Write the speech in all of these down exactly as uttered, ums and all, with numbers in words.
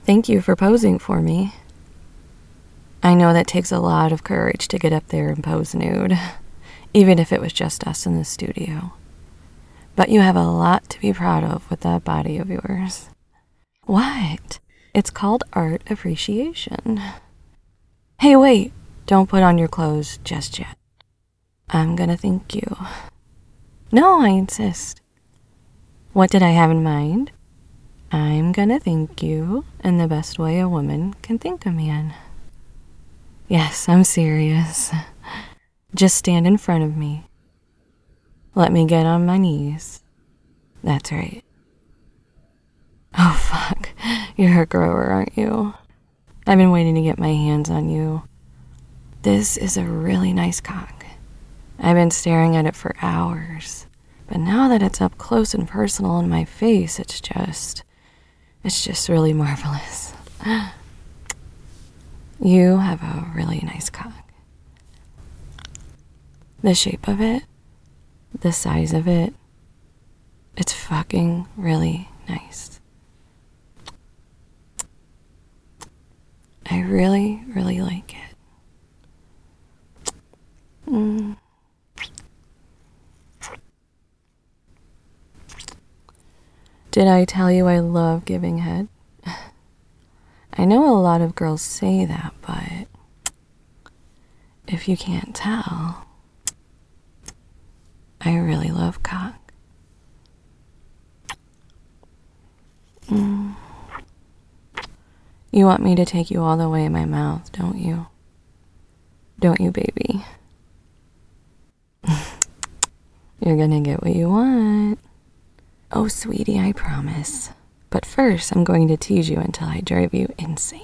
Thank you for posing for me. I know that takes a lot of courage to get up there and pose nude, even if it was just us in the studio. But you have a lot to be proud of with that body of yours. What? It's called art appreciation. Hey, wait, don't put on your clothes just yet. I'm gonna thank you. No, I insist. What did I have in mind? I'm gonna thank you in the best way a woman can thank a man. Yes, I'm serious. Just stand in front of me. Let me get on my knees. That's right. Oh, fuck. You're a grower, aren't you? I've been waiting to get my hands on you. This is a really nice cock. I've been staring at it for hours. But now that it's up close and personal in my face, it's just... It's just really marvelous. You have a really nice cock. The shape of it, the size of it, it's fucking really nice. I really, really like it. Mm. Did I tell you I love giving head? I know a lot of girls say that, but if you can't tell, I really love cock. Mm. You want me to take you all the way in my mouth, don't you? Don't you, baby? You're gonna get what you want. Oh, sweetie, I promise. But first, I'm going to tease you until I drive you insane.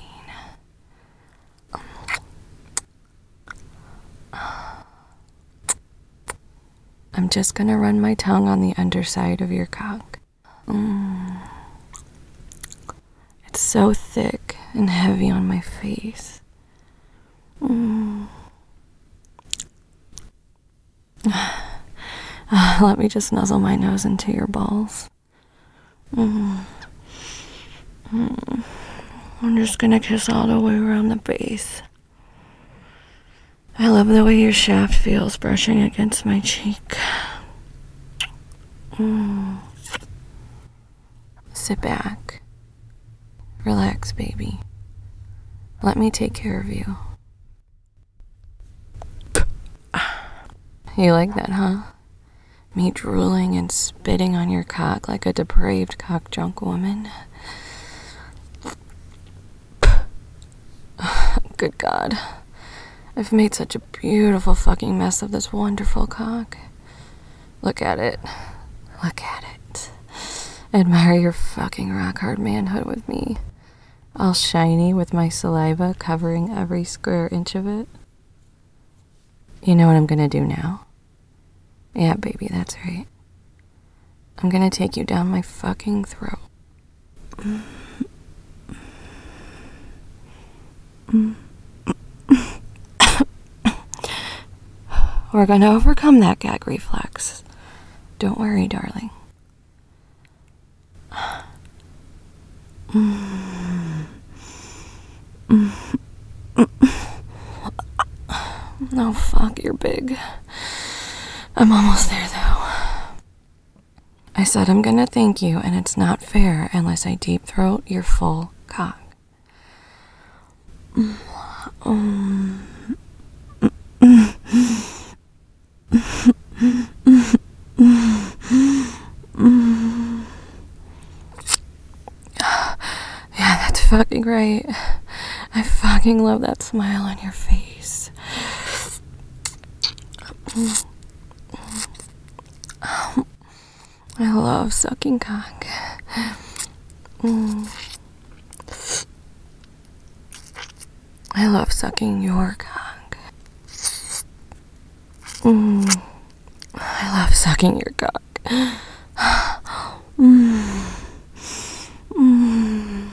I'm just gonna run my tongue on the underside of your cock. Mm. It's so thick and heavy on my face. Mm. Uh, let me just nuzzle my nose into your balls. Mm. Mm. I'm just gonna kiss all the way around the base. I love the way your shaft feels brushing against my cheek. Mm. Sit back. Relax, baby. Let me take care of you. You like that, huh? Me drooling and spitting on your cock like a depraved cock junk woman. Good God. I've made such a beautiful fucking mess of this wonderful cock. Look at it. Look at it. Admire your fucking rock hard manhood with me. All shiny with my saliva covering every square inch of it. You know what I'm gonna do now? Yeah, baby, that's right. I'm gonna take you down my fucking throat. We're gonna overcome that gag reflex. Don't worry, darling. No, fuck, you're big. I'm almost there, though. I said I'm gonna thank you, and it's not fair unless I deep throat your full cock. Um. Yeah, that's fucking right. I fucking love that smile on your face. I love sucking cock. Mm. I love sucking your cock. Mm. I love sucking your cock. Mm. Mm.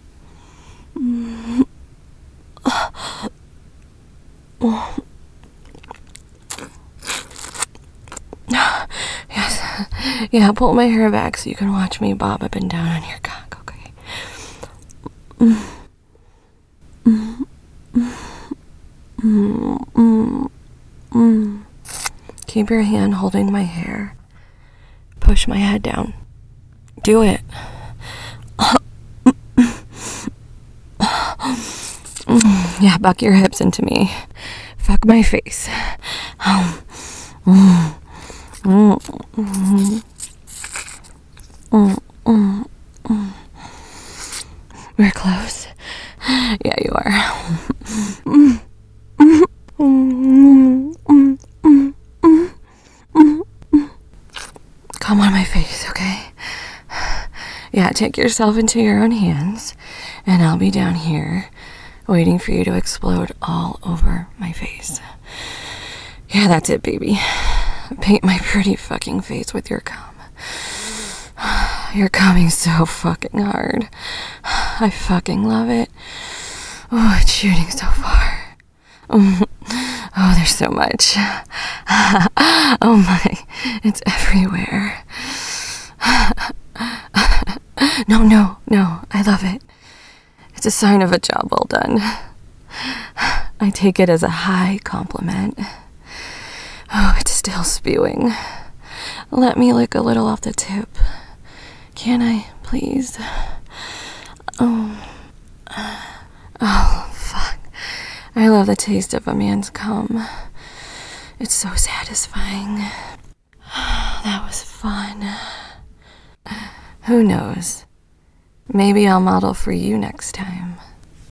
Mm. Oh. Yes. Yeah, pull my hair back so you can watch me bob up and down on your cock, okay? Keep your hand holding my hair. Push my head down. Do it. Yeah, buck your hips into me. Fuck my face. We're close. Yeah, you are. Come on my face, okay? Yeah, take yourself into your own hands, and I'll be down here waiting for you to explode all over my face. Yeah, that's it, baby. Paint my pretty fucking face with your cum. You're coming so fucking hard. I fucking love it. Oh, it's shooting so far. Oh, there's so much. Oh my, it's everywhere. No, no, no, I love it. It's a sign of a job well done. I take it as a high compliment. Oh, it's still spewing. Let me lick a little off the tip. Can I, please? Oh. Oh, fuck. I love the taste of a man's cum. It's so satisfying. That was fun. Who knows? Maybe I'll model for you next time.